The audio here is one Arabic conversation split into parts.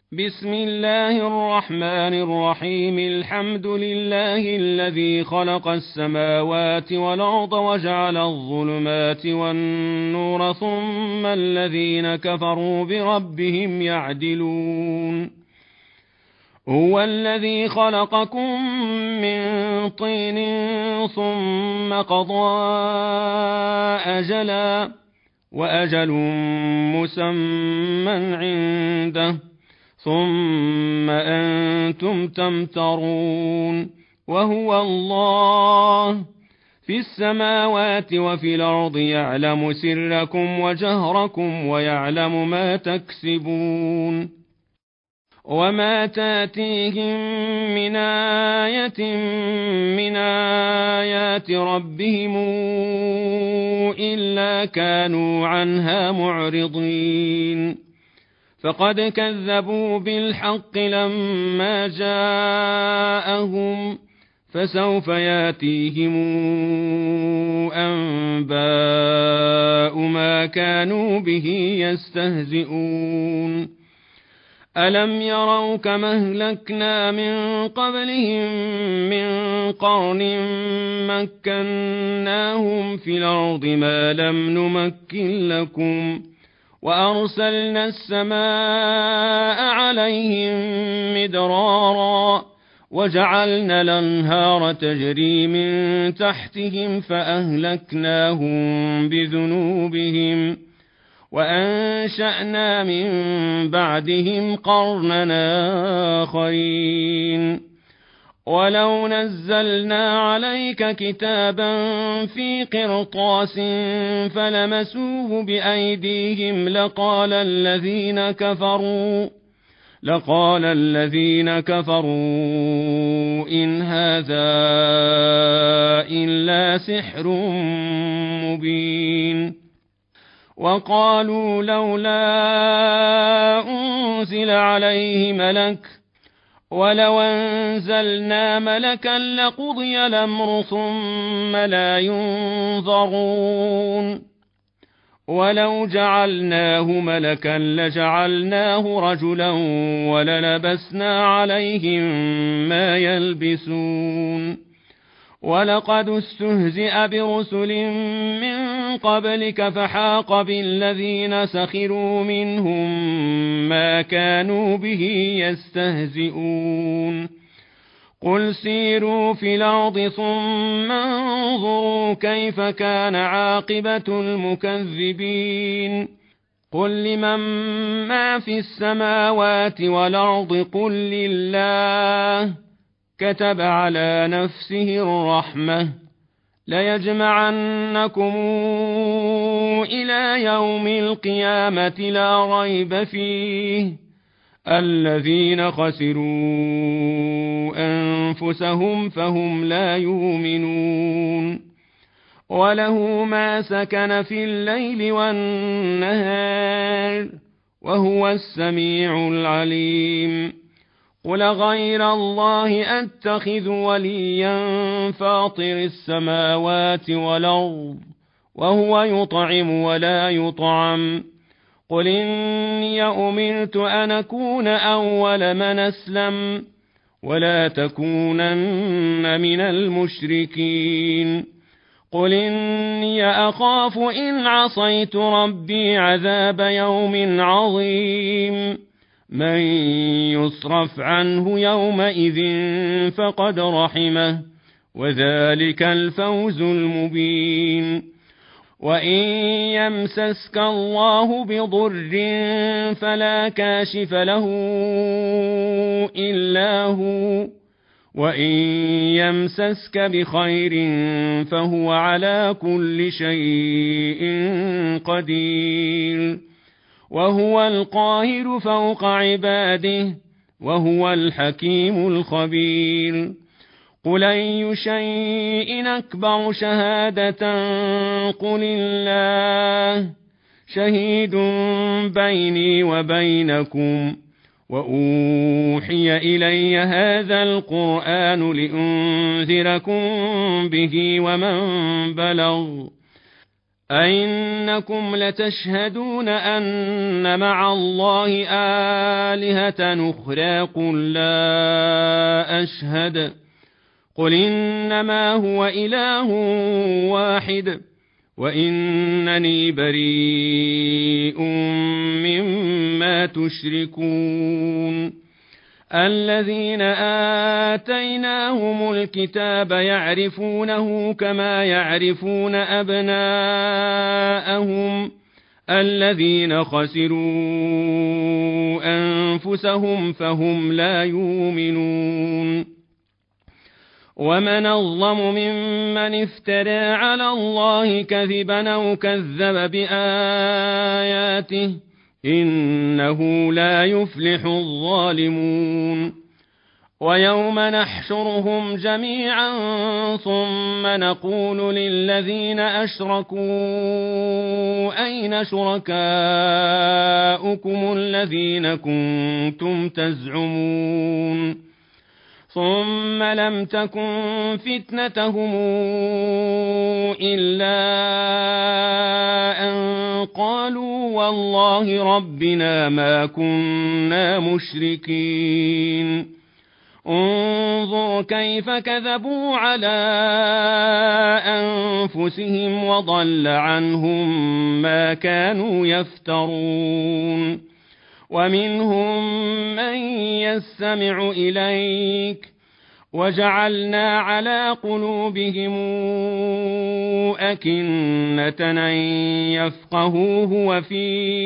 بسم الله الرحمن الرحيم. الحمد لله الذي خلق السماوات والأرض وجعل الظلمات والنور ثم الذين كفروا بربهم يعدلون. هو الذي خلقكم من طين ثم قضى أجلا وأجل مسمى عنده ثم أنتم تمترون. وهو الله في السماوات وفي الأرض يعلم سركم وجهركم ويعلم ما تكسبون. وما تاتيهم من آية من آيات ربهم إلا كانوا عنها معرضين. فقد كذبوا بالحق لما جاءهم فسوف ياتيهم أنباء ما كانوا به يستهزئون. ألم يروا كما أهلكنا من قبلهم من قرن مكناهم في الأرض ما لم نمكن لكم وأرسلنا السماء عليهم مدرارا وجعلنا الأنهار تجري من تحتهم فأهلكناهم بذنوبهم وأنشأنا من بعدهم قرنا آخرين. ولو نزلنا عليك كتابا في قرطاس فلمسوه بأيديهم لقال الذين كفروا إن هذا إلا سحر مبين. وقالوا لولا أنزل عليه ملك ولو أنزلنا ملكا لقضي الأمر ثم لا ينظرون. ولو جعلناه ملكا لجعلناه رجلا وللبسنا عليهم ما يلبسون. ولقد استهزئ برسل من قبلك فحاق بالذين سخروا منهم ما كانوا به يستهزئون. قل سيروا في الأرض ثم انظروا كيف كان عاقبة المكذبين. قل لمن ما في السماوات والأرض قل لله كتب على نفسه الرحمة ليجمعنكم إلى يوم القيامة لا ريب فيه الذين خسروا أنفسهم فهم لا يؤمنون. وله ما سكن في الليل والنهار وهو السميع العليم. قل غير الله أتخذ وليا فاطر السماوات والأرض وهو يطعم ولا يطعم. قل إني أمرت أن أكون أول من أسلم ولا تكونن من المشركين. قل إني أخاف إن عصيت ربي عذاب يوم عظيم. من يصرف عنه يومئذ فقد رحمه وذلك الفوز المبين. وإن يمسسك الله بضر فلا كاشف له إلا هو وإن يمسسك بخير فهو على كل شيء قدير. وهو القاهر فوق عباده وهو الحكيم الخبير. قل أي شيء أكبر شهادة قل الله شهيد بيني وبينكم وأوحي إلي هذا القرآن لأنذركم به ومن بلغ أئنكم لتشهدون أن مع الله آلهة أخرى قل لا أشهد قل إنما هو إله واحد وإنني بريء مما تشركون الذين آتيناهم الكتاب يعرفونه كما يعرفون أبناءهم الذين خسروا أنفسهم فهم لا يؤمنون ومن أظلم ممن افترى على الله كذبا أو كذب بآياته إنه لا يفلح الظالمون ويوم نحشرهم جميعا ثم نقول للذين أشركوا أين شركاؤكم الذين كنتم تزعمون ثم لم تكن فتنتهم إلا أن قالوا والله ربنا ما كنا مشركين انظر كيف كذبوا على أنفسهم وضل عنهم ما كانوا يفترون ومنهم من يستمع إليك وجعلنا على قلوبهم أكنة أن يفقهوه وفي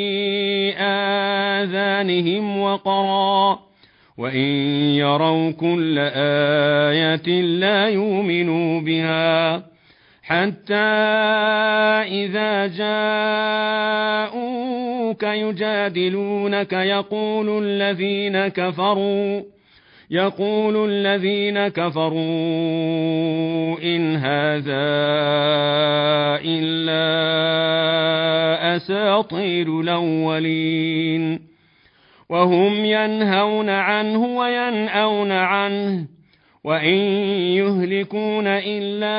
آذانهم وقرا وإن يروا كل آية لا يؤمنوا بها حتى إذا جاءوك يجادلونك يقول الذين كفروا إن هذا إلا أساطير الأولين وهم ينهون عنه وينأون عنه وإن يهلكون إلا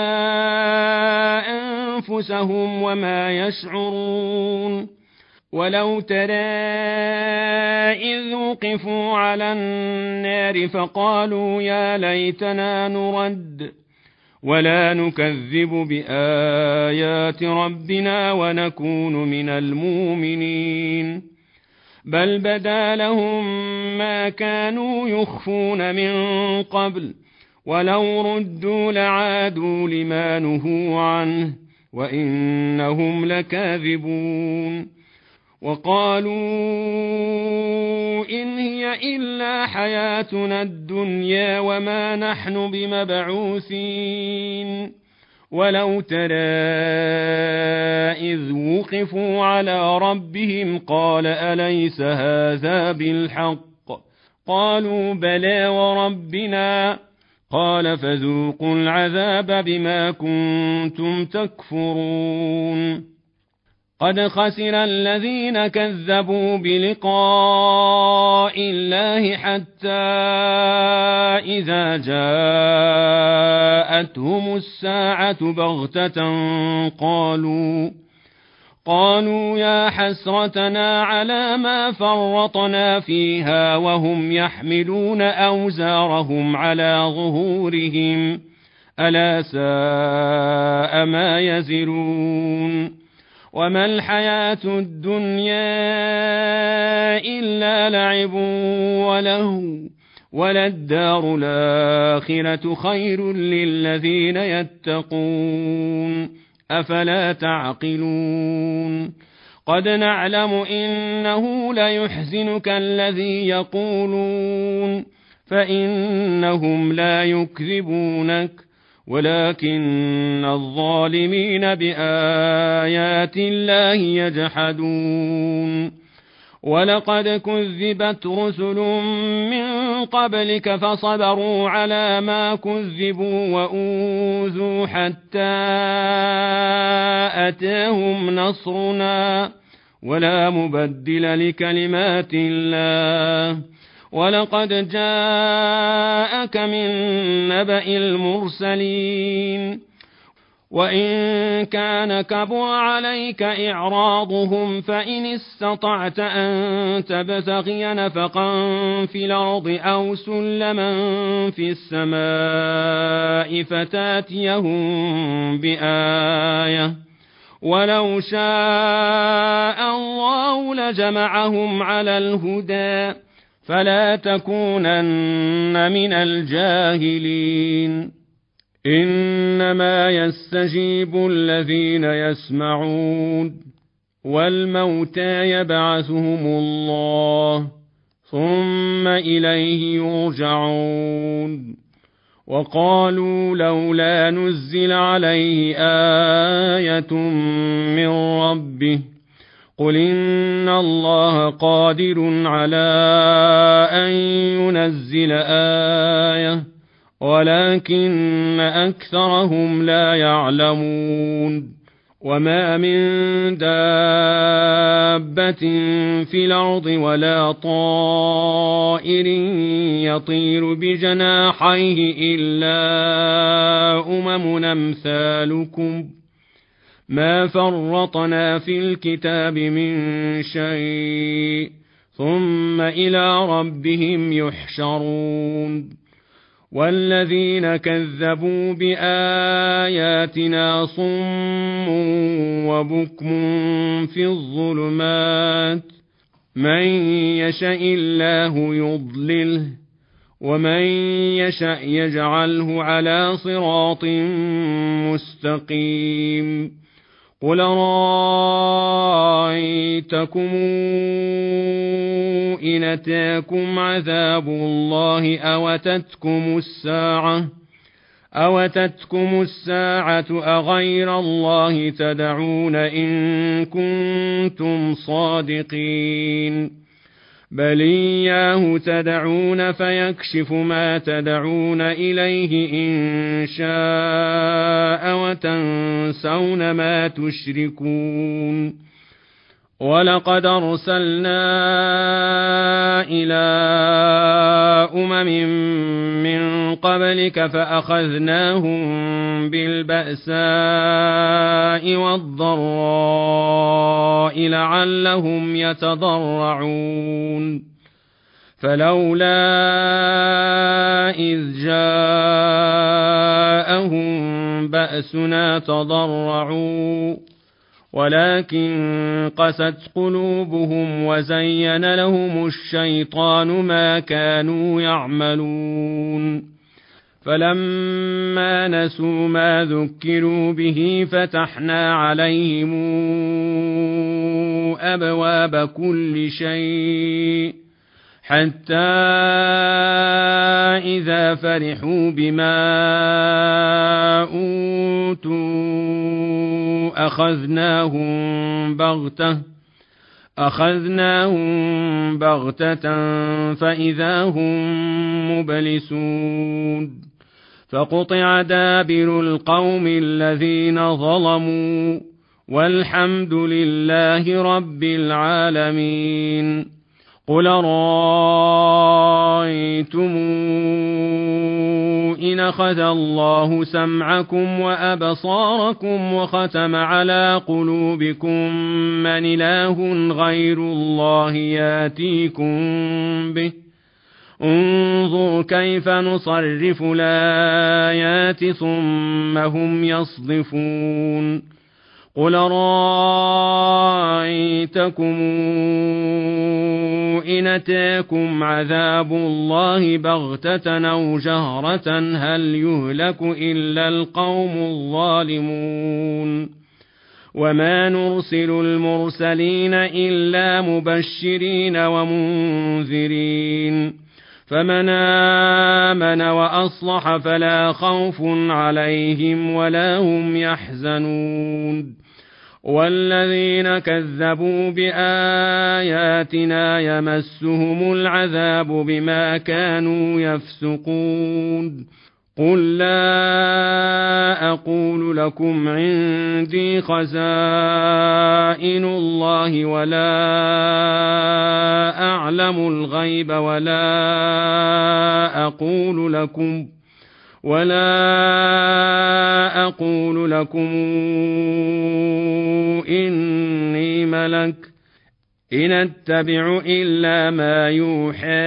أنفسهم وما يشعرون ولو ترى إذ وقفوا على النار فقالوا يا ليتنا نرد ولا نكذب بآيات ربنا ونكون من المؤمنين بل بدا لهم ما كانوا يخفون من قبل ولو ردوا لعادوا لما نهوا عنه وإنهم لكاذبون وقالوا إن هي إلا حياتنا الدنيا وما نحن بمبعوثين ولو ترى إذ وقفوا على ربهم قال أليس هذا بالحق قالوا بلى وربنا قال فذوقوا العذاب بما كنتم تكفرون قد خسر الذين كذبوا بلقاء الله حتى إذا جاءتهم الساعة بغتة قالوا يا حسرتنا على ما فرطنا فيها وهم يحملون أوزارهم على ظهورهم ألا ساء ما يزرون وما الحياة الدنيا إلا لعب ولهو وللدار الآخرة خير للذين يتقون أفلا تعقلون قد نعلم إنه ليحزنك الذي يقولون فإنهم لا يكذبونك ولكن الظالمين بآيات الله يجحدون ولقد كذبت رسل من قبلك فصبروا على ما كذبوا وأوذوا حتى أتاهم نصرنا ولا مبدل لكلمات الله ولقد جاءك من نبأ المرسلين وإن كان كبر عليك إعراضهم فإن استطعت أن تبتغي نفقا في الأرض أو سلما في السماء فتاتيهم بآية ولو شاء الله لجمعهم على الهدى فلا تكونن من الجاهلين إنما يستجيب الذين يسمعون والموتى يبعثهم الله ثم إليه يرجعون وقالوا لولا نزل عليه آية من ربه قل إن الله قادر على أن ينزل آية ولكن أكثرهم لا يعلمون وما من دابة في الأرض ولا طائر يطير بجناحيه إلا أمثالكم ما فرطنا في الكتاب من شيء ثم إلى ربهم يحشرون والذين كذبوا بآياتنا صم وبكم في الظلمات من يشاء الله يضلله ومن يشاء يجعله على صراط مستقيم قل رأيتكم إن أتاكم عذاب الله أوتتكم الساعة أغير الله تدعون إن كنتم صادقين بل إياه تدعون فيكشف ما تدعون إليه إن شاء وتنسون ما تشركون ولقد أرسلنا إلى من قبلك فأخذناهم بالبأساء والضراء لعلهم يتضرعون فلولا إذ جاءهم بأسنا تضرعوا ولكن قست قلوبهم وزين لهم الشيطان ما كانوا يعملون فلما نسوا ما ذكروا به فتحنا عليهم أبواب كل شيء حتى إذا فرحوا بما أوتوا أخذناهم بغتة فإذا هم مبلسون فقطع دابر القوم الذين ظلموا والحمد لله رب العالمين قل رأيتم إن أخذ الله سمعكم وأبصاركم وختم على قلوبكم من إله غير الله ياتيكم به انظر كيف نصرف الآيات ثم هم يصدفون قل رأيتكم إن أتاكم عذاب الله بغتة أو جهرة هل يهلك إلا القوم الظالمون وما نرسل المرسلين إلا مبشرين ومنذرين فمن آمن وأصلح فلا خوف عليهم ولا هم يحزنون والذين كذبوا بآياتنا يمسهم العذاب بما كانوا يفسقون قل لا أقول لكم عندي خزائن الله ولا أعلم الغيب ولا أقول لكم إني ملك إن أتبع إلا ما يوحى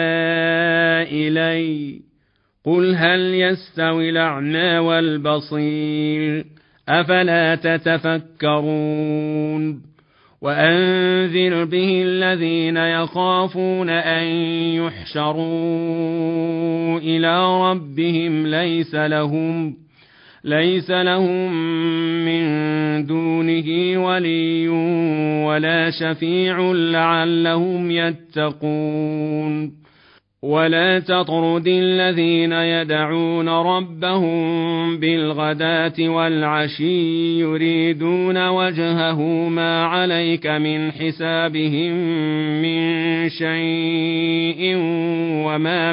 إلي قل هل يستوي الأعمى والبصير أفلا تتفكرون وأنذر به الذين يخافون أن يحشروا إلى ربهم ليس لهم من دونه ولي ولا شفيع لعلهم يتقون ولا تطرد الذين يدعون ربهم بالغداة والعشي يريدون وجهه ما عليك من حسابهم من شيء وما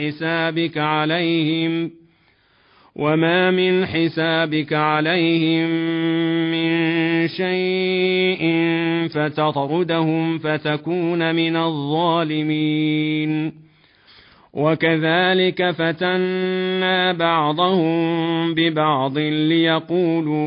من حسابك عليهم من شيء فتطردهم فتكون من الظالمين وكذلك فتنا بعضهم ببعض ليقولوا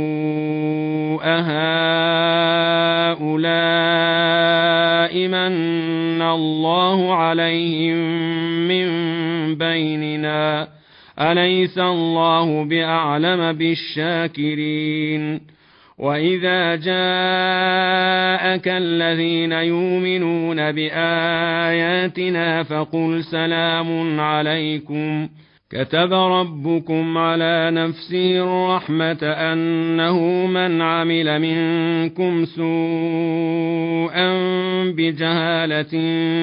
أهؤلاء من الله عليهم من بيننا أليس الله بأعلم بالشاكرين وإذا جاءك الذين يؤمنون بآياتنا فقل سلام عليكم كتب ربكم على نفسه الرحمة أنه من عمل منكم سوءا بجهالة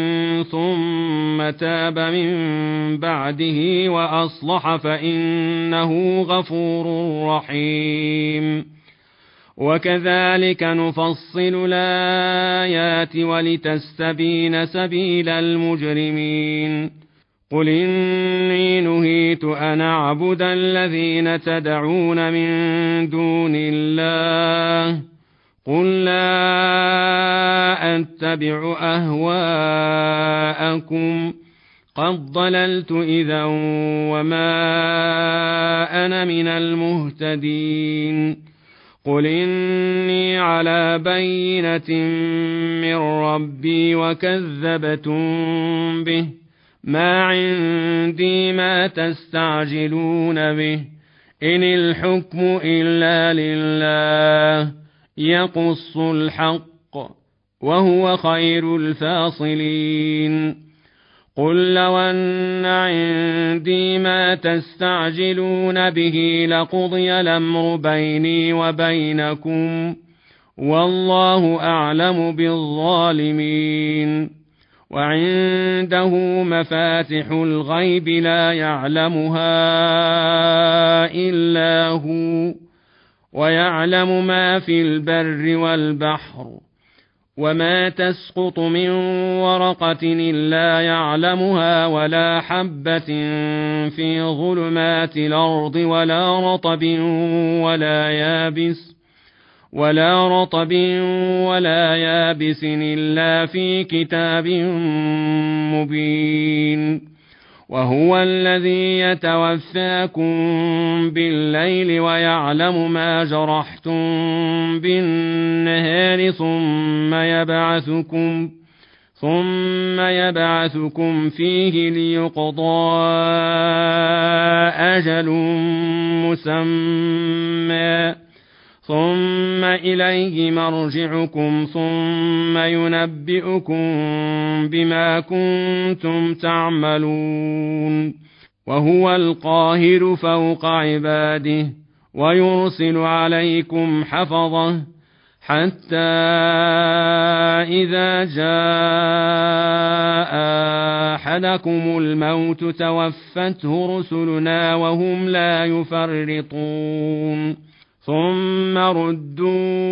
ثم تاب من بعده وأصلح فإنه غفور رحيم وكذلك نفصل الآيات ولتستبين سبيل المجرمين قل إني نهيت أن أعبد الذين تدعون من دون الله قل لا أتبع أهواءكم قد ضللت إذا وما أنا من المهتدين قل إني على بينة من ربي وكذبتم به ما عندي ما تستعجلون به إن الحكم إلا لله يقص الحق وهو خير الفاصلين قل لو أن عندي ما تستعجلون به لقضي الأمر بيني وبينكم والله أعلم بالظالمين وعنده مفاتح الغيب لا يعلمها إلا هو ويعلم ما في البر والبحر وما تسقط من ورقة إلا يعلمها ولا حبة في ظلمات الأرض ولا رطب ولا يابس إلا في كتاب مبين وهو الذي يتوفاكم بالليل ويعلم ما جرحتم بالنهار ثم يبعثكم فيه ليقضى أجل مسمى ثم إليه مرجعكم ثم ينبئكم بما كنتم تعملون وهو القاهر فوق عباده ويرسل عليكم حفظه حتى إذا جاء أحدكم الموت توفته رسلنا وهم لا يفرطون ثم ردوا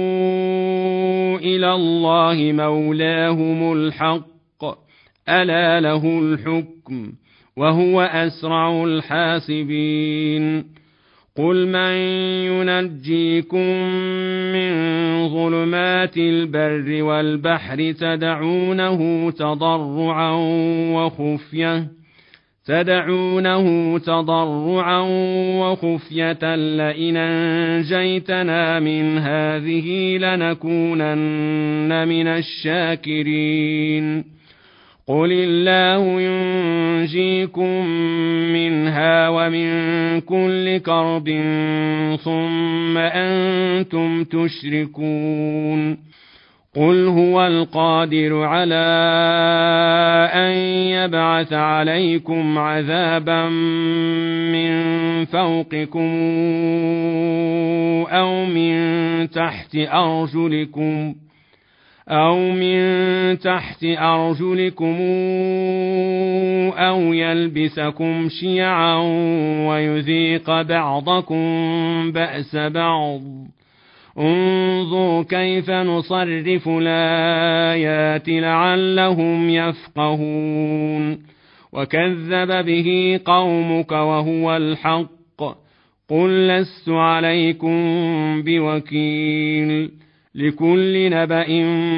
إلى الله مولاهم الحق ألا له الحكم وهو أسرع الحاسبين قل من ينجيكم من ظلمات البر والبحر تدعونه تضرعا وخفية لئن أنجيتنا من هذه لنكونن من الشاكرين قل الله ينجيكم منها ومن كل كرب ثم أنتم تشركون قل هو القادر على أن يبعث عليكم عذابا من فوقكم أو من تحت أرجلكم أو يلبسكم شيعا ويذيق بعضكم بأس بعض انظر كيف نصرف الآيات لعلهم يفقهون وكذب به قومك وهو الحق قل لست عليكم بوكيل لكل نبأ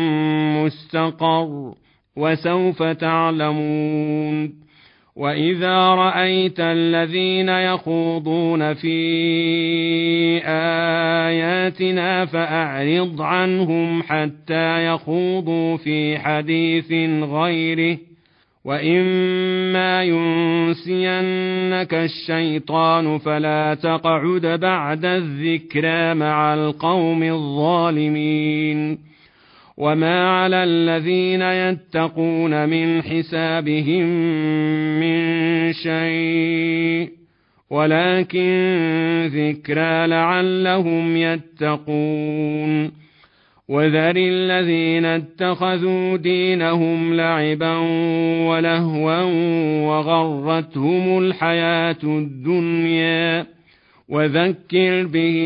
مستقر وسوف تعلمون وإذا رأيت الذين يخوضون في آياتنا فأعرض عنهم حتى يخوضوا في حديث غيره وإما ينسينك الشيطان فلا تقعد بعد الذكرى مع القوم الظالمين وما على الذين يتقون من حسابهم من شيء ولكن ذكرى لعلهم يتقون وذر الذين اتخذوا دينهم لعبا ولهوا وغرتهم الحياة الدنيا وذكر به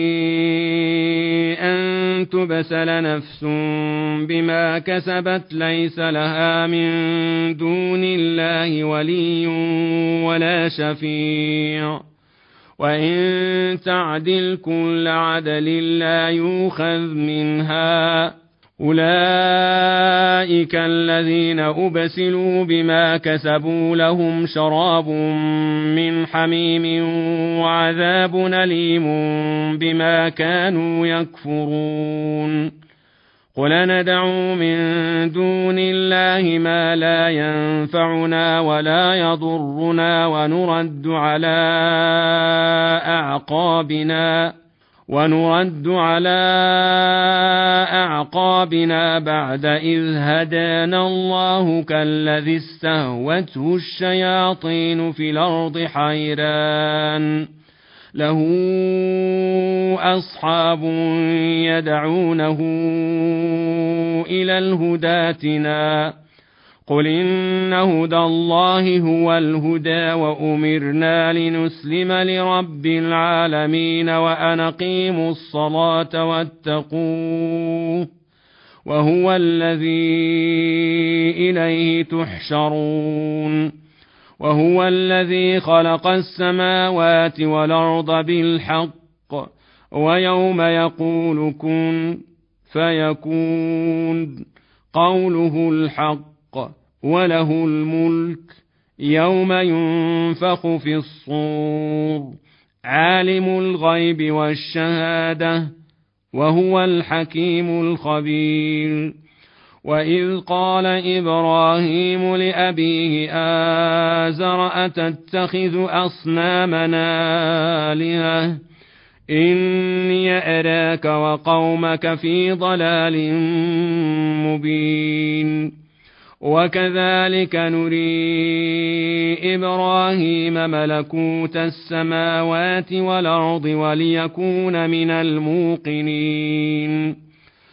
أن تبسل نفس بما كسبت ليس لها من دون الله ولي ولا شفيع وإن تعدل كل عدل لا يؤخذ منها أولئك الذين أبسلوا بما كسبوا لهم شراب من حميم وعذاب أليم بما كانوا يكفرون قل ندعو من دون الله ما لا ينفعنا ولا يضرنا ونرد على أعقابنا بعد إذ هدانا الله كالذي استهوته الشياطين في الأرض حيران له أصحاب يدعونه إلى الهدى ائتنا قل إن هدى الله هو الهدى وأمرنا لنسلم لرب العالمين وأن أقيموا الصلاة واتقوه وهو الذي إليه تحشرون وهو الذي خلق السماوات والأرض بالحق ويوم يقول كن فيكون قوله الحق وله الملك يوم ينفخ في الصور عالم الغيب والشهادة وهو الحكيم الخبير وإذ قال إبراهيم لأبيه آزر أتتخذ أصنامنا آلهة إني أراك وقومك في ضلال مبين وكذلك نري إبراهيم ملكوت السماوات والأرض وليكون من الموقنين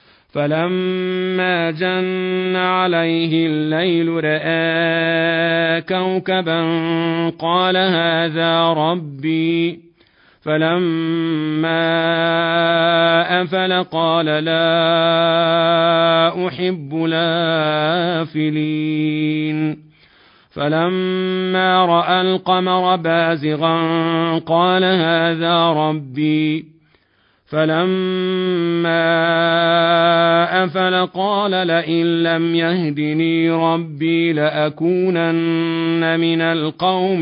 فلما جن عليه الليل رأى كوكبا قال هذا ربي فلما أفل قال لا أحب الآفلين فلما رأى القمر بازغا قال هذا ربي فلما أفل قال لئن لم يهدني ربي لأكونن من القوم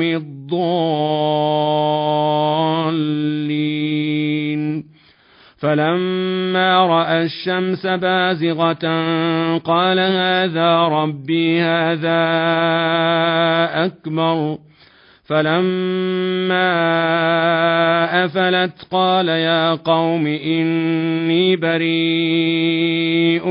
الضالين فلما رأى الشمس بازغة قال هذا ربي هذا أكبر فلما أفلت قال يا قوم إني بريء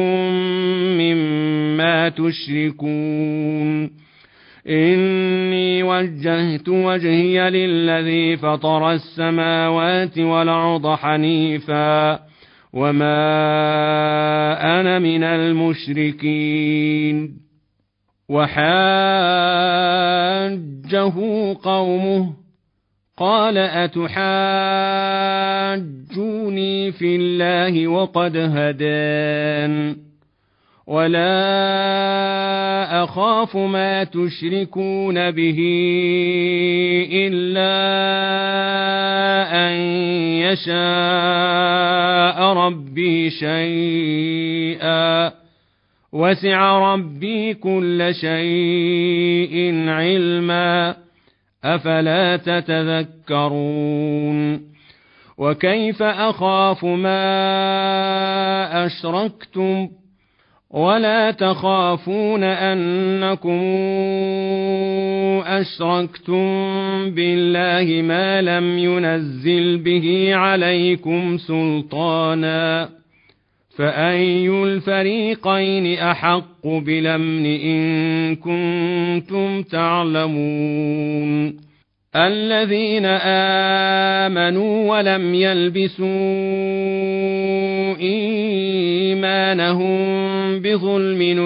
مما تشركون إني وجهت وجهي للذي فطر السماوات والأرض حنيفا وما أنا من المشركين وحاجه قومه قال أتحاجوني في الله وقد هدان ولا أخاف ما تشركون به إلا أن يشاء ربي شيئا وسع ربي كل شيء علما أفلا تتذكرون وكيف أخاف ما أشركتم ولا تخافون أنكم أشركتم بالله ما لم ينزل به عليكم سلطانا فأي الفريقين أحق بالأمن إن كنتم تعلمون الذين آمنوا ولم يلبسوا إيمانهم بظلم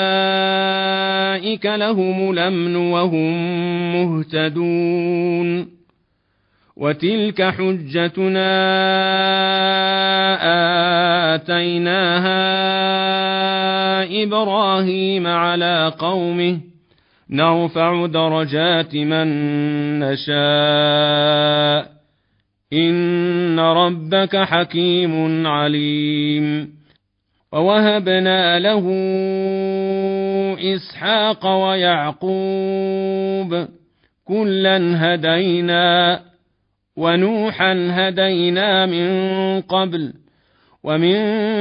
أولئك لهم الأمن وهم مهتدون وتلك حجتنا آتيناها إبراهيم على قومه نرفع درجات من نشاء إن ربك حكيم عليم ووهبنا له إسحاق ويعقوب كلا هدينا ونوحا هدينا من قبل ومن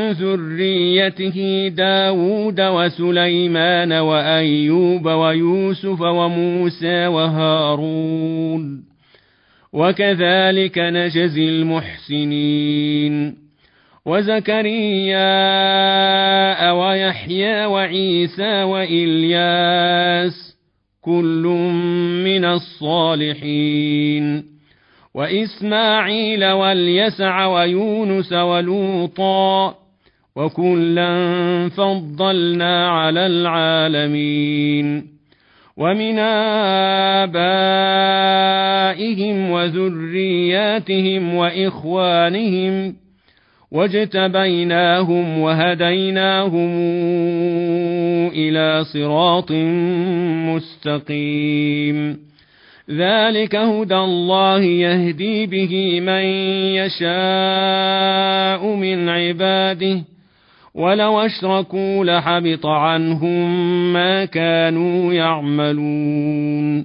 ذريته داود وسليمان وأيوب ويوسف وموسى وهارون وكذلك نجزي المحسنين وزكريا ويحيى وعيسى وإلياس كل من الصالحين وإسماعيل واليسع ويونس ولوطا وكلا فضلنا على العالمين ومن آبائهم وذرياتهم وإخوانهم واجتبيناهم وهديناهم إلى صراط مستقيم ذلك هدى الله يهدي به من يشاء من عباده ولو أشركوا لحبط عنهم ما كانوا يعملون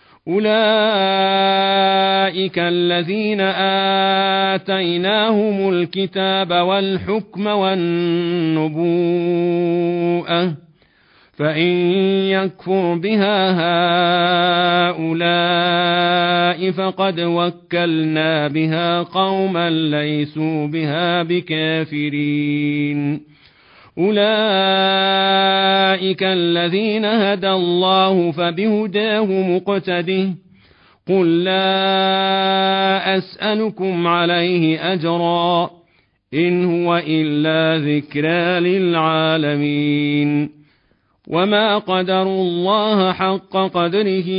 أولئك الذين آتيناهم الكتاب والحكم والنبوءة فإن يكفر بها هؤلاء فقد وكلنا بها قوما ليسوا بها بكافرين أولئك الذين هدى الله فبهداه مقتده قل لا أسألكم عليه أجرا إن هو إلا ذكرى للعالمين وما قدروا الله حق قدره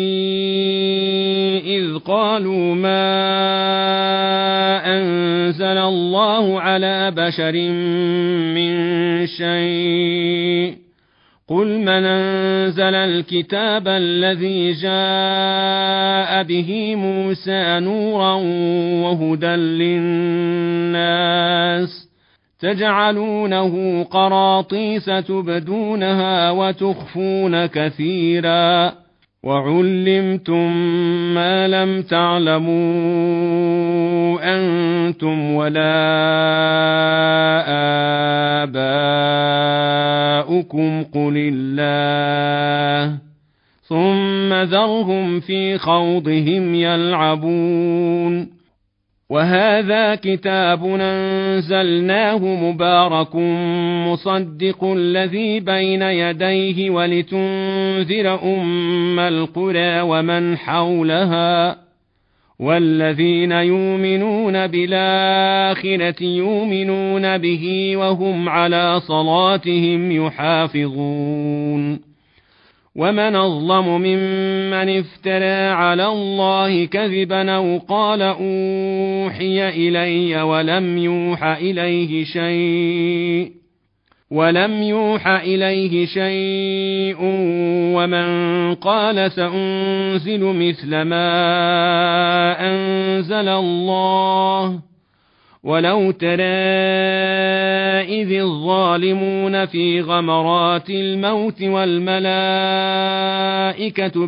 إذ قالوا ما أنزل الله على بشر من شيء قل من أنزل الكتاب الذي جاء به موسى نورا وهدى للناس تجعلونه قراطيس تبدونها وتخفون كثيرا وعلمتم ما لم تعلموا أنتم ولا آباؤكم قل الله ثم ذرهم في خوضهم يلعبون وهذا كتاب أنزلناه مبارك مصدق الذي بين يديه ولتنذر أم القرى ومن حولها والذين يؤمنون بالآخرة يؤمنون به وهم على صلاتهم يحافظون ومن أظلم ممن افترى على الله كذبا أو قال أوحي إلي ولم يوح إليه شيء ومن قال سأنزل مثل ما أنزل الله ولو ترى إذ الظالمون في غمرات الموت والملائكة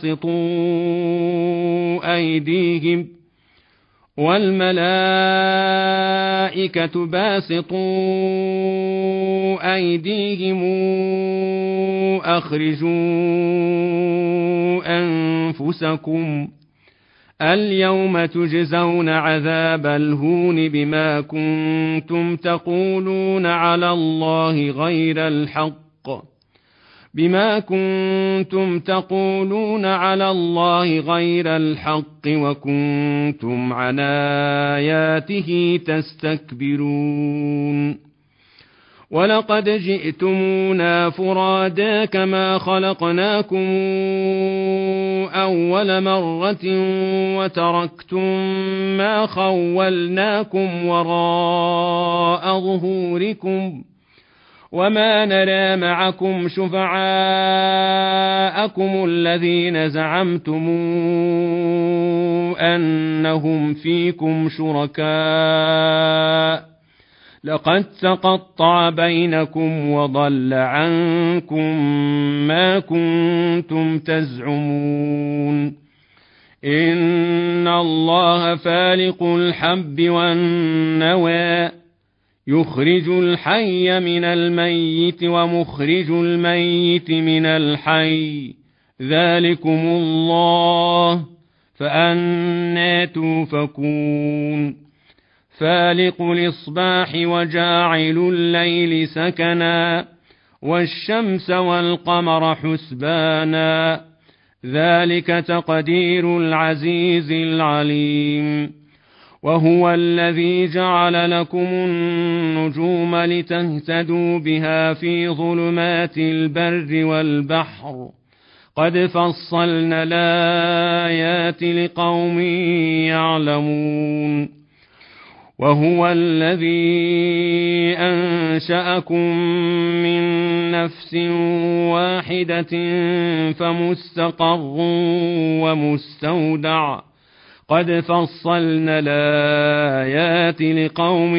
باسطوا أيديهم أخرجوا أنفسكم اليوم تجزون عذاب الهون بما كنتم تقولون على الله غير الحق وكنتم عن آياته تستكبرون ولقد جئتمونا فرادا كما خلقناكم أول مرة وتركتم ما خولناكم وراء ظهوركم وما نرى معكم شفعاءكم الذين زعمتم أنهم فيكم شركاء لقد تقطع بينكم وضل عنكم ما كنتم تزعمون إن الله فالق الحب والنوى يخرج الحي من الميت ومخرج الميت من الحي ذلكم الله فأنى توفكون فالق الإصباح وجاعل الليل سكنا والشمس والقمر حسبانا ذلك تقدير العزيز العليم وهو الذي جعل لكم النجوم لتهتدوا بها في ظلمات البر والبحر قد فصلنا الآيات لقوم يعلمون وهو الذي أنشأكم من نفس واحدة فمستقر ومستودع قد فصلنا الآيات لقوم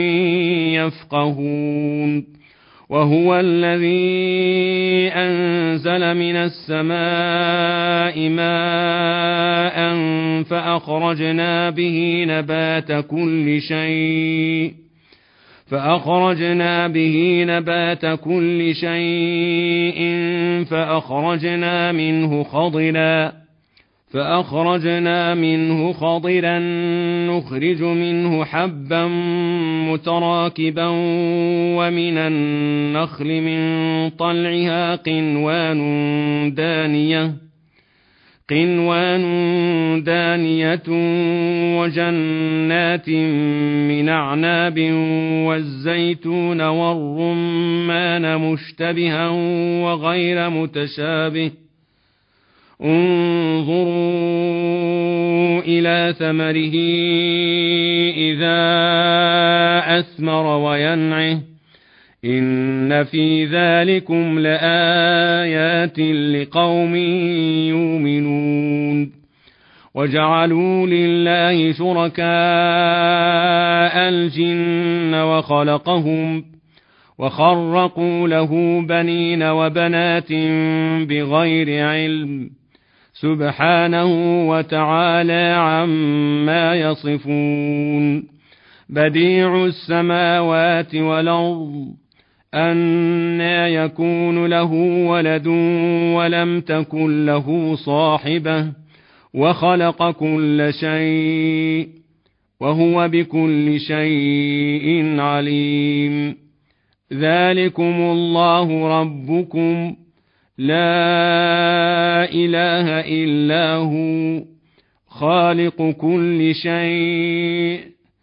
يفقهون وهو الذي أنزل من السماء ماء فأخرجنا به نبات كل شيء فأخرجنا منه خضرا نخرج منه حبا متراكبا ومن النخل من طلعها قنوان دانية وجنات من أعناب والزيتون والرمان مشتبها وغير متشابه انظروا إلى ثمره إذا أثمر وينعه إن إن في ذلكم لآيات لقوم يؤمنون وجعلوا لله شركاء الجن وخلقهم وخرقوا له بنين وبنات بغير علم سبحانه وتعالى عما يصفون بديع السماوات والأرض أنى يكون له ولد ولم تكن له صاحبة وخلق كل شيء وهو بكل شيء عليم ذلكم الله ربكم لا إله إلا هو خالق كل شيء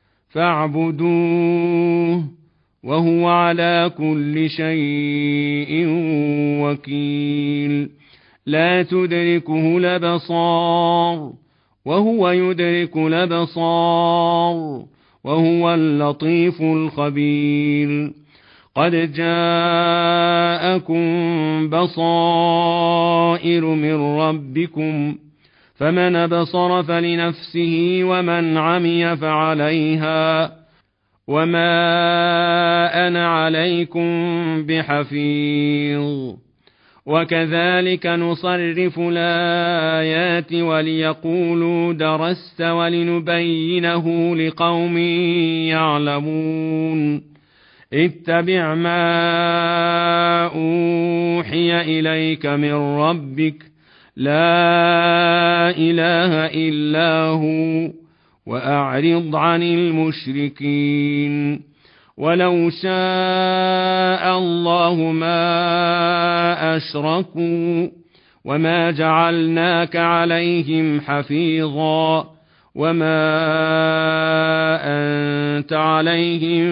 فاعبدوه وهو على كل شيء وكيل لا تدركه الأبصار وهو يدرك الأبصار وهو اللطيف الخبير قد جاءكم بصائر من ربكم فمن أبصر فلنفسه ومن عمي فعليها وما أنا عليكم بحفيظ وكذلك نصرف الآيات وليقولوا درست ولنبينه لقوم يعلمون اتبع ما أوحي إليك من ربك لا إله إلا هو وأعرض عن المشركين ولو شاء الله ما أشركوا وما جعلناك عليهم حفيظا وما أنت عليهم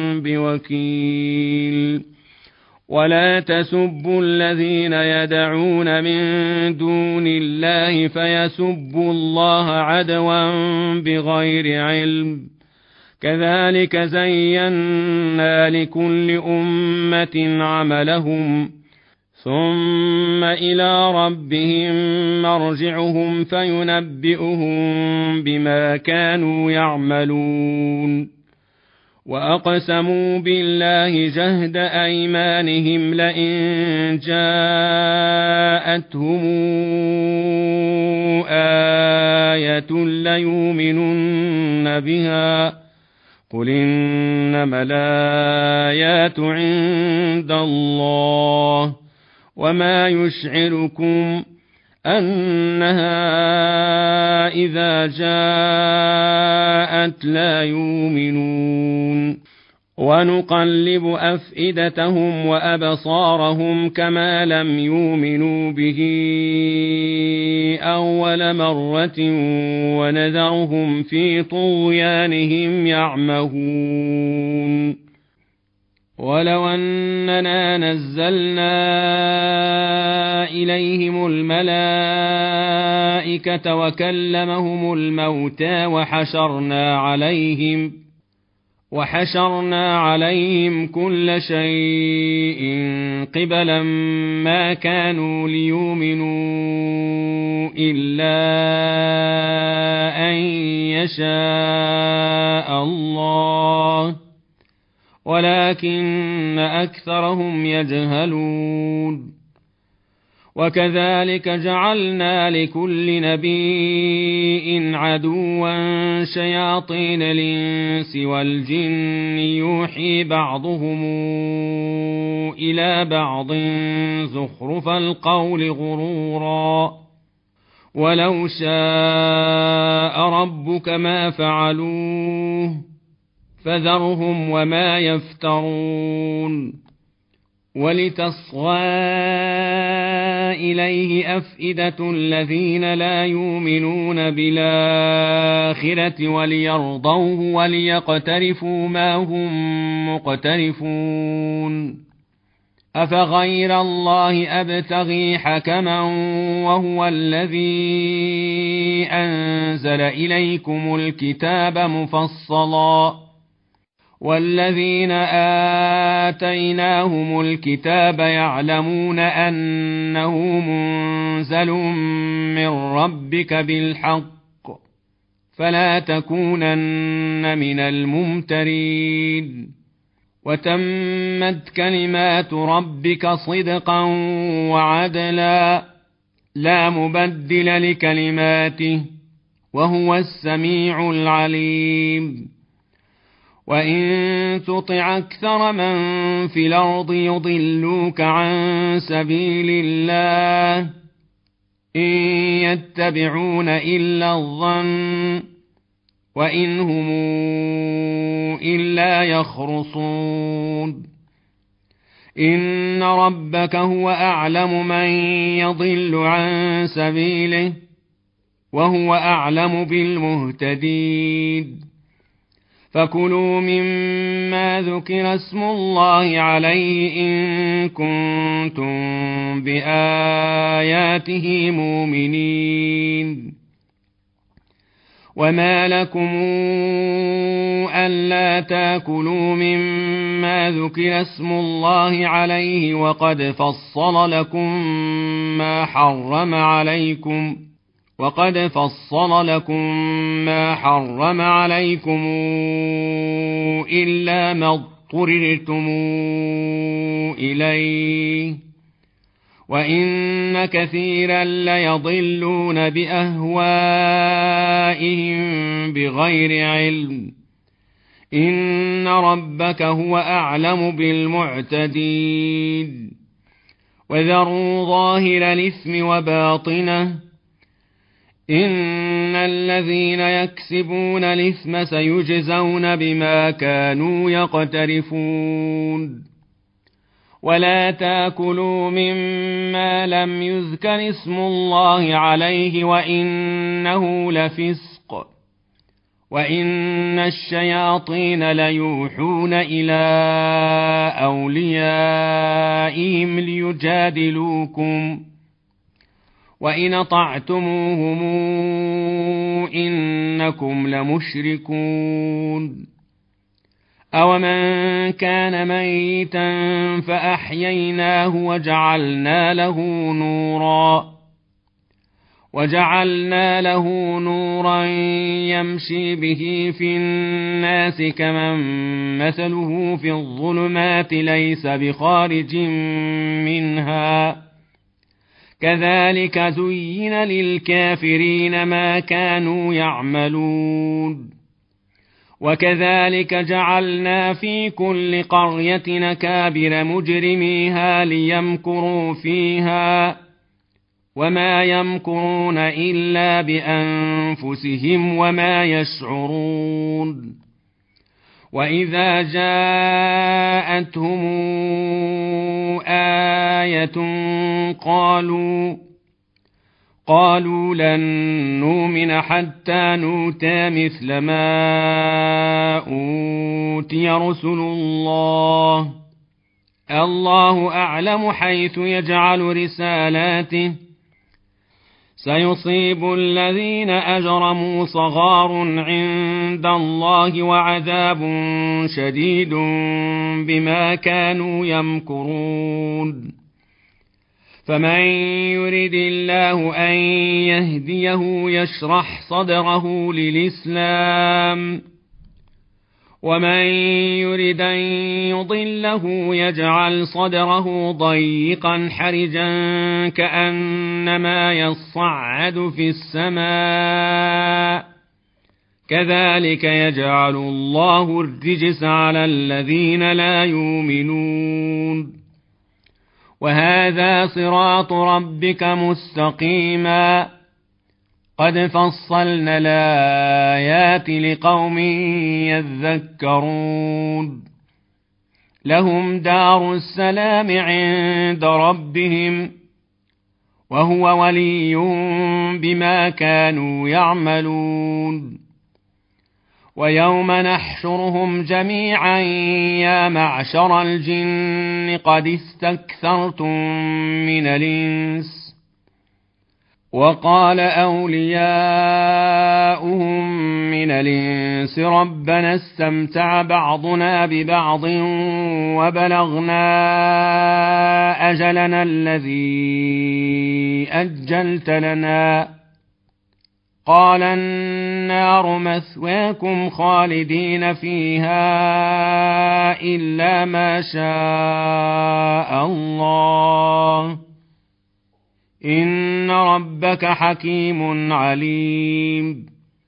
بوكيل ولا تسبوا الذين يدعون من دون الله فيسبوا الله عدوا بغير علم كذلك زينا لكل أمة عملهم ثم إلى ربهم مرجعهم فينبئهم بما كانوا يعملون وأقسموا بالله جهد أيمانهم لئن جاءتهم آية ليؤمنن بها قل إنما الآيات عند الله وما يشعركم أنها إذا جاءت لا يؤمنون ونقلب أفئدتهم وأبصارهم كما لم يؤمنوا به أول مرة ونذرهم في طغيانهم يعمهون ولو أننا نزلنا إليهم الملائكة وكلمهم الموتى وحشرنا عليهم كل شيء قبلا ما كانوا ليؤمنوا إلا أن يشاء الله ولكن أكثرهم يجهلون وكذلك جعلنا لكل نبي عدوا شياطين الإنس والجن يوحي بعضهم إلى بعض زخرف القول غرورا ولو شاء ربك ما فعلوه فذرهم وما يفترون ولتصغى إليه أفئدة الذين لا يؤمنون بالآخرة وليرضوه وليقترفوا ما هم مقترفون أفغير الله أبتغي حكما وهو الذي أنزل إليكم الكتاب مفصلا والذين آتيناهم الكتاب يعلمون أنه منزل من ربك بالحق فلا تكونن من الممترين وتمت كلمات ربك صدقا وعدلا لا مبدل لكلماته وهو السميع العليم وإن تطع أكثر من في الأرض يضلوك عن سبيل الله إن يتبعون إلا الظن وإن هم إلا يخرصون إن ربك هو أعلم من يضل عن سبيله وهو أعلم بالمهتدين فكلوا مما ذكر اسم الله عليه إن كنتم بآياته مؤمنين وما لكم ألا تاكلوا مما ذكر اسم الله عليه وقد فصل لكم ما حرم عليكم إلا ما اضطررتم إليه وإن كثيرا ليضلون بأهوائهم بغير علم إن ربك هو أعلم بالمعتدين وذروا ظاهر الإثم وباطنه إن الذين يكسبون الإثم سيجزون بما كانوا يقترفون ولا تاكلوا مما لم يذكر اسم الله عليه وإنه لفسق وإن الشياطين ليوحون إلى أوليائهم ليجادلوكم وإن أطعتموهم إنكم لمشركون أومن كان ميتا فأحييناه وجعلنا له نورا يمشي به في الناس كمن مثله في الظلمات ليس بخارج منها كذلك زين للكافرين ما كانوا يعملون وكذلك جعلنا في كل قرية أكابر مجرميها ليمكروا فيها وما يمكرون إلا بأنفسهم وما يشعرون وإذا جاءتهم آية قالوا لن نؤمن حتى نؤتى مثل ما أوتي رسل الله أعلم حيث يجعل رسالاته سيصيب الذين أجرموا صغار عند الله وعذاب شديد بما كانوا يمكرون فمن يرد الله أن يهديه يشرح صدره للإسلام ومن يرد أن يضله يجعل صدره ضيقا حرجا كأنما يصعد في السماء كذلك يجعل الله الرجس على الذين لا يؤمنون وهذا صراط ربك مستقيما قد فصلنا الآيات لقوم يذكرون لهم دار السلام عند ربهم وهو ولي بما كانوا يعملون ويوم نحشرهم جميعا يا معشر الجن قد استكثرتم من الإنس وقال أولياؤهم من الإنس ربنا استمتع بعضنا ببعض وبلغنا أجلنا الذي أجلت لنا قال النار مثواكم خالدين فيها إلا ما شاء الله إن ربك حكيم عليم.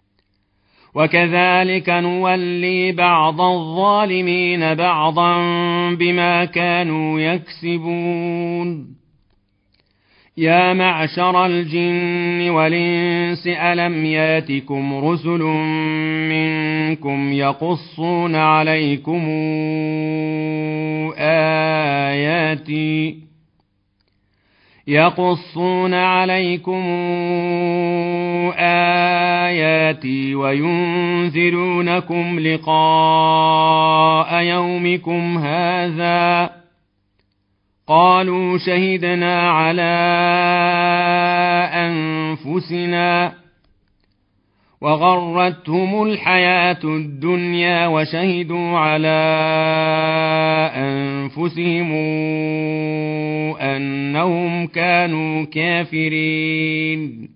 وكذلك نولي بعض الظالمين بعضا بما كانوا يكسبون. يا معشر الجن والإنس ألم ياتكم رسل منكم يقصون عليكم آياتي وينذرونكم لقاء يومكم هذا قالوا شهدنا على أنفسنا وغرتهم الحياة الدنيا وشهدوا على أنفسهم أنهم كانوا كافرين.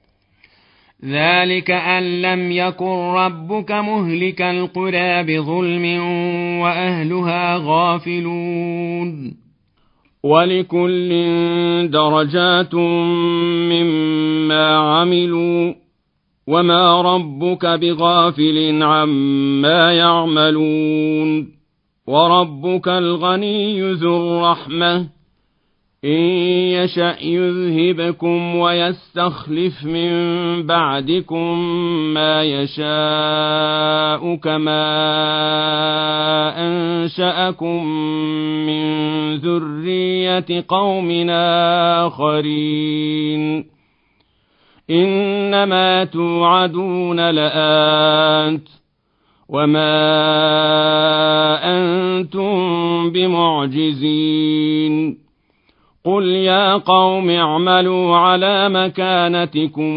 ذلك أن لم يكن ربك مهلك القرى بظلم وأهلها غافلون. ولكل درجات مما عملوا وما ربك بغافل عما يعملون. وربك الغني ذو الرحمة إن يشأ يذهبكم ويستخلف من بعدكم ما يشاء كما أنشأكم من ذرية قوم آخرين. إنما توعدون لآت وما أنتم بمعجزين. قل يا قوم اعملوا على مكانتكم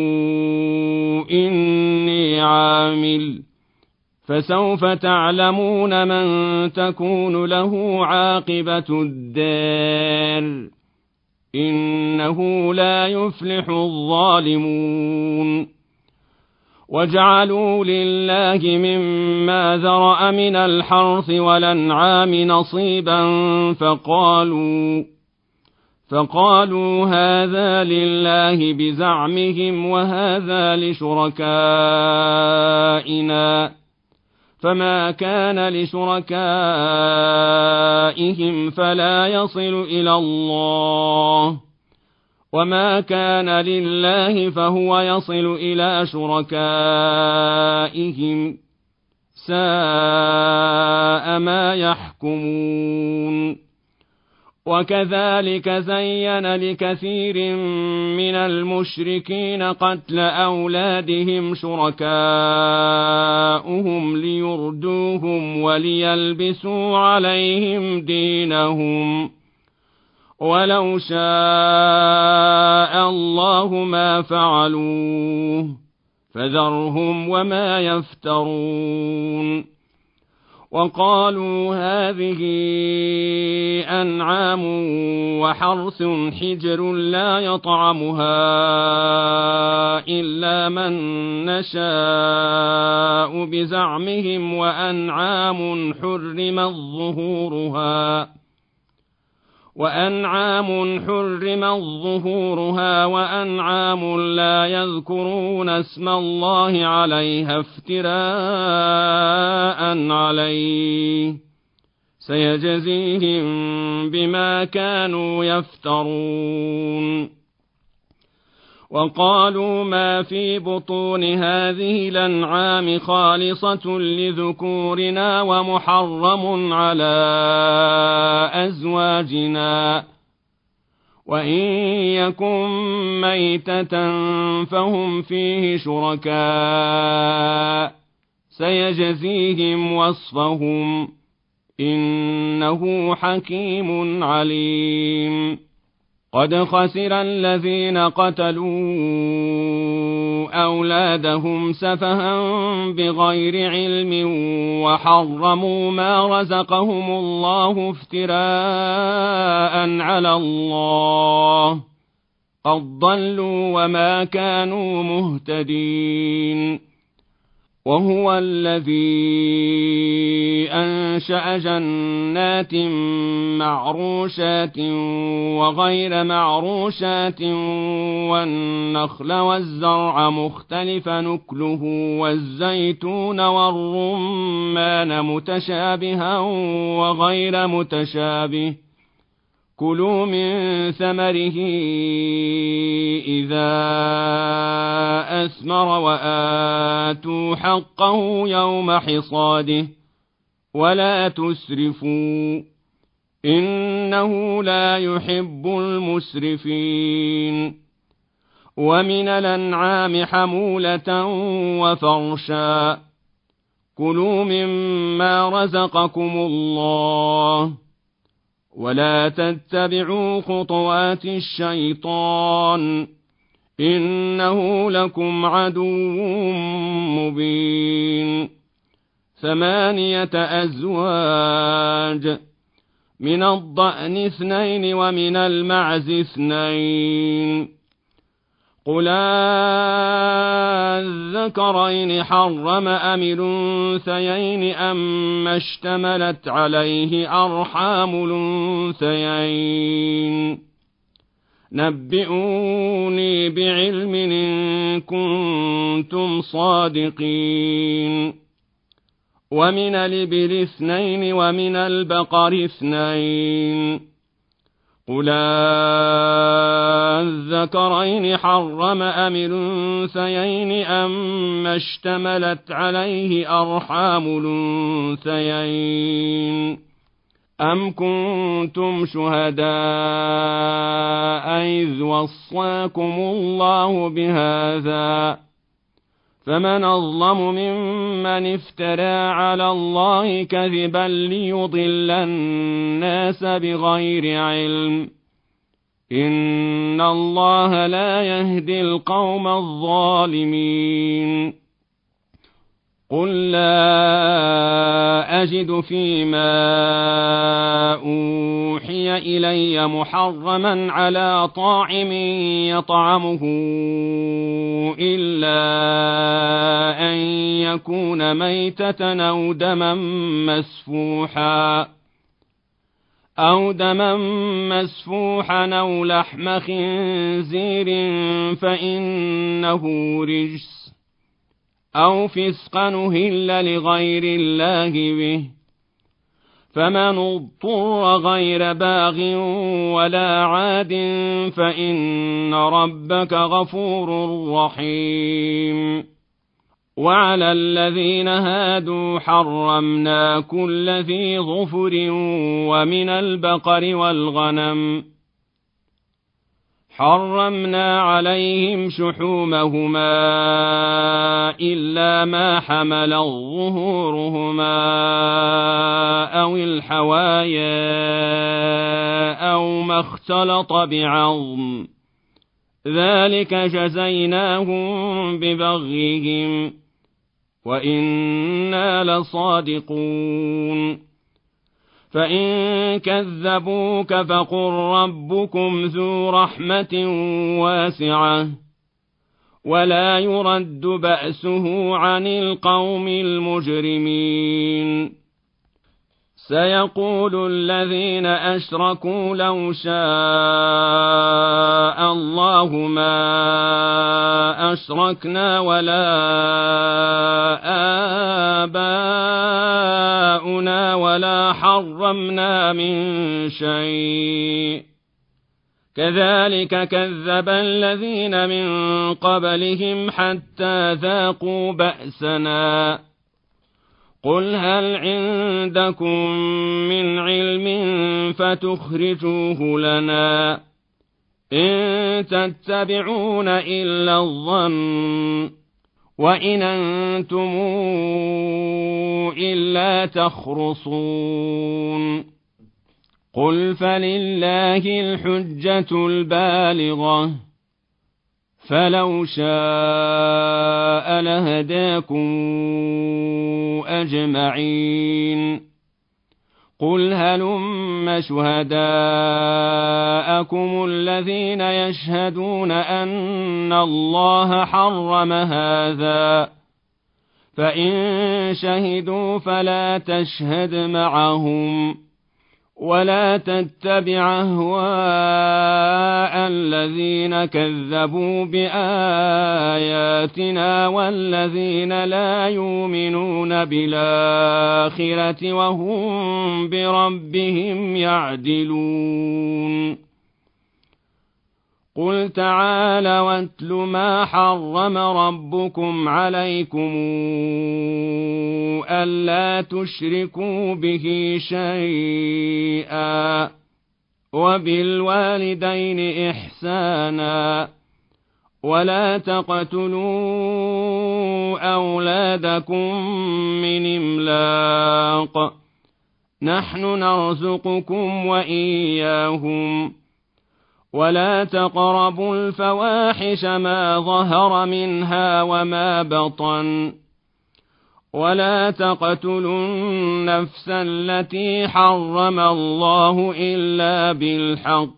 إني عامل فسوف تعلمون من تكون له عاقبة الدار إنه لا يفلح الظالمون. وجعلوا لله مما ذرأ من الحرث والأنعام نصيبا فقالوا هذا لله بزعمهم وهذا لشركائنا فما كان لشركائهم فلا يصل إلى الله وما كان لله فهو يصل إلى شركائهم ساء ما يحكمون. وكذلك زين لكثير من المشركين قتل أولادهم شركاؤهم ليردوهم وليلبسوا عليهم دينهم ولو شاء الله ما فعلوه فذرهم وما يفترون. وقالوا هذه أنعام وحرث حجر لا يطعمها إلا من نشاء بزعمهم وأنعام حرمت ظهورها وأنعام لا يذكرون اسم الله عليها افتراء عليه سيجزيهم بما كانوا يفترون. وقالوا ما في بطون هذه الأنعام خالصة لذكورنا ومحرم على أزواجنا وإن يكن ميتة فهم فيه شركاء سيجزيهم وصفهم إنه حكيم عليم. قد خسر الذين قتلوا أولادهم سفها بغير علم وحرموا ما رزقهم الله افتراء على الله قد ضلوا وما كانوا مهتدين. وهو الذي أنشأ جنات معروشات وغير معروشات والنخل والزرع مختلف نكله والزيتون والرمان متشابها وغير متشابه كلوا من ثمره إذا أثمر وآتوا حقه يوم حصاده ولا تسرفوا إنه لا يحب المسرفين. ومن الأنعام حمولة وفرشا كلوا مما رزقكم الله ولا تتبعوا خطوات الشيطان إنه لكم عدو مبين. 8 أزواج من الضأن 2 ومن المعز 2 قل الذكرين حرم أم الأنثيين أما اشتملت عليه أرحام الأنثيين نبئوني بعلم إن كنتم صادقين. ومن الإبل 2 ومن البقر 2 قل الذكرين حرم أم الأنثيين أما اشتملت عليه أرحام الأنثيين أم كنتم شهداء إذ وصاكم الله بهذا فمن أظلم ممن افترى على الله كذبا ليضل الناس بغير علم إن الله لا يهدي القوم الظالمين. قل لا أجد فيما أوحي إلي محرما على طاعم يطعمه إلا أن يكون ميتة أو دما مسفوحا أو لحم خنزير فإنه رجس أو فسقا أهل لغير الله به فمن اضطر غير باغ ولا عاد فإن ربك غفور رحيم. وعلى الذين هادوا حرمنا كل ذي ظفر ومن البقر والغنم حرمنا عليهم شحومهما إلا ما حمل ظهورهما أو الحوايا أو ما اختلط بعظم ذلك جزيناهم ببغيهم وإنا لصادقون. فإن كذبوك فقل ربكم ذو رحمة واسعة ولا يرد بأسه عن القوم المجرمين. سيقول الذين أشركوا لو شاء الله ما أشركنا ولا آباؤنا ولا حرمنا من شيء كذلك كذب الذين من قبلهم حتى ذاقوا بأسنا. قل هل عندكم من علم فتخرجوه لنا إن تتبعون إلا الظن وإن أنتم إلا تخرصون. قل فلله الحجة البالغة فلو شاء لهداكم أجمعين قل هلم شهداءكم الذين يشهدون أن الله حرم هذا فإن شهدوا فلا تشهد معهم ولا تتبع أهواء الذين كذبوا بآياتنا والذين لا يؤمنون بالآخرة وهم بربهم يعدلون قل تعالوا واتل ما حرم ربكم عليكم ألا تشركوا به شيئا وبالوالدين إحسانا ولا تقتلوا أولادكم من إملاق نحن نرزقكم وإياهم ولا تقربوا الفواحش ما ظهر منها وما بطن ولا تقتلوا النفس التي حرم الله إلا بالحق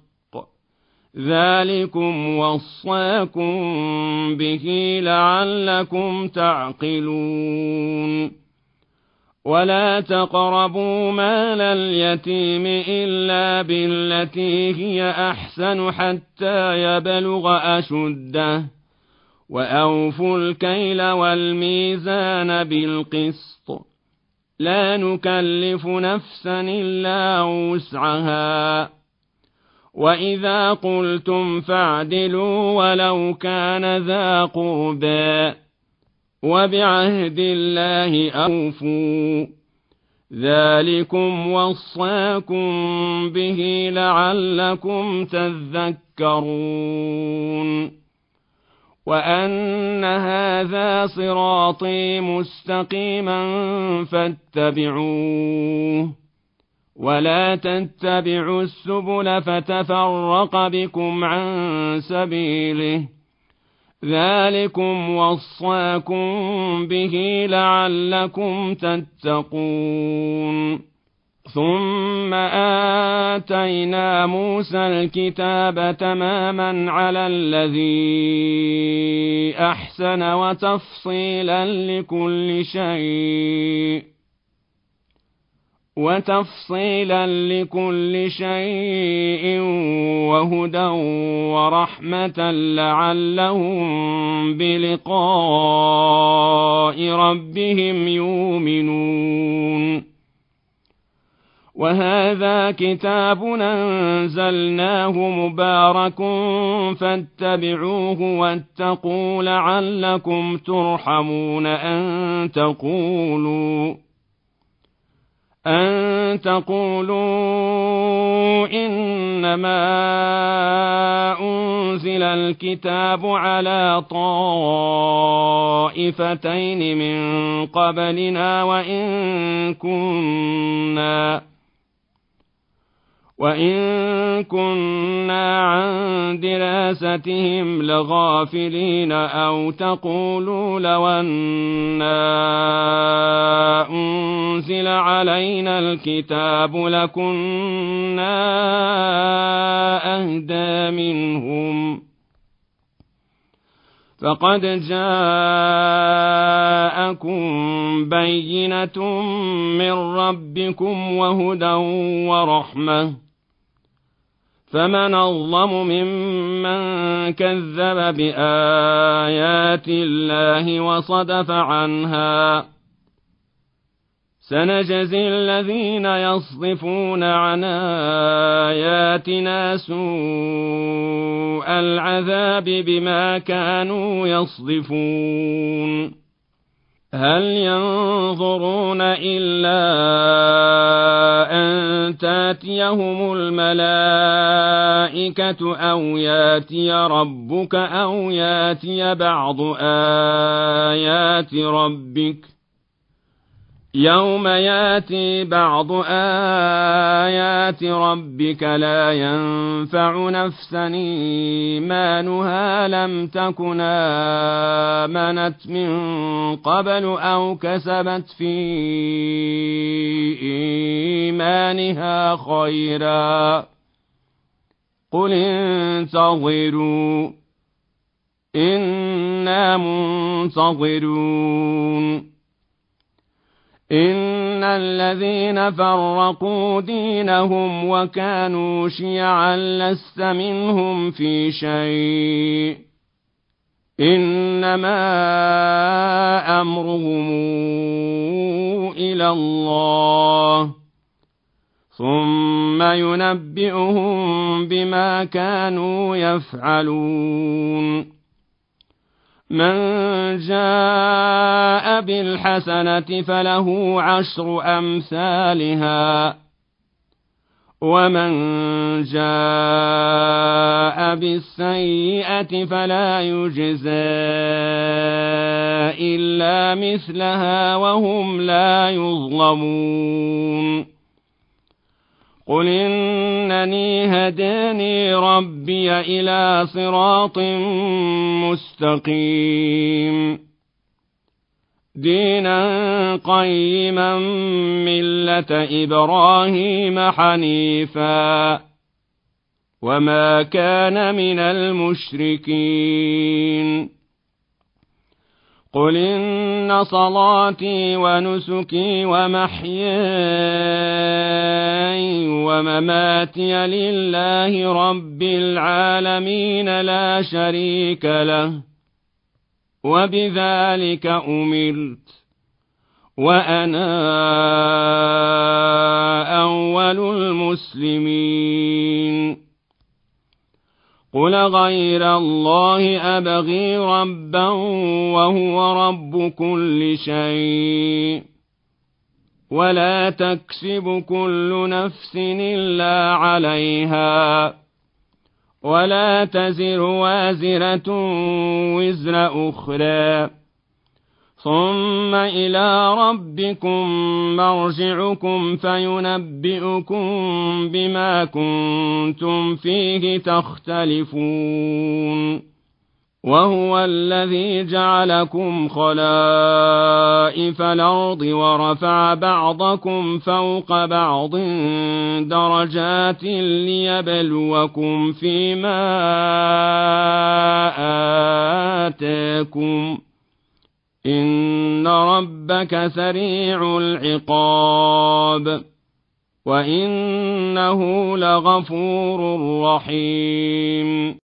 ذلكم وصاكم به لعلكم تعقلون ولا تقربوا مال اليتيم إلا بالتي هي أحسن حتى يبلغ أشده وأوفوا الكيل والميزان بالقسط لا نكلف نفسا إلا وسعها وإذا قلتم فاعدلوا ولو كان ذا قربى وبعهد الله أوفوا ذلكم وصاكم به لعلكم تذكرون وأن هذا صراطي مستقيما فاتبعوه ولا تتبعوا السبل فتفرق بكم عن سبيله ذلكم وصاكم به لعلكم تتقون ثم آتينا موسى الكتاب تماما على الذي أحسن وتفصيلا لكل شيء وهدى ورحمة لعلهم بلقاء ربهم يؤمنون وهذا كتاب أنزلناه مبارك فاتبعوه واتقوا لعلكم ترحمون أن تقولوا إنما أنزل الكتاب على طائفتين من قبلنا وإن كنا عن دراستهم لغافلين أو تقولوا لو أنا أنزل علينا الكتاب لكنا أهدى منهم فقد جاءكم بينة من ربكم وهدى ورحمة فمن أظلم ممن كذب بآيات الله وصدف عنها سنجزي الذين يصدفون عن آياتنا سوء العذاب بما كانوا يصدفون هل ينظرون إلا أن تاتيهم الملائكة أو ياتي ربك أو ياتي بعض آيات ربك يوم ياتي بعض آيات ربك لا ينفع نفسا إيمانها لم تكن آمنت من قبل أو كسبت في إيمانها خيرا قل انتظروا إنا منتظرون إن الذين فرقوا دينهم وكانوا شيعا لست منهم في شيء إنما أمرهم إلى الله ثم ينبئهم بما كانوا يفعلون من جاء بالحسنة فله 10 أمثالها ومن جاء بالسيئة فلا يجزى إلا مثلها وهم لا يظلمون قل إنني هداني ربي إلى صراط مستقيم دينا قيما ملة إبراهيم حنيفا وما كان من المشركين قل إن صلاتي ونسكي ومحياي ومماتي لله رب العالمين لا شريك له وبذلك أمرت وأنا أول المسلمين قل غير الله أبغي ربا وهو رب كل شيء ولا تكسب كل نفس إلا عليها ولا تزر وازرة وزر أخرى ثم إلى ربكم مرجعكم فينبئكم بما كنتم فيه تختلفون وهو الذي جعلكم خلائف الأرض ورفع بعضكم فوق بعض درجات ليبلوكم فيما آتاكم إن ربك سريع العقاب وإنه لغفور رحيم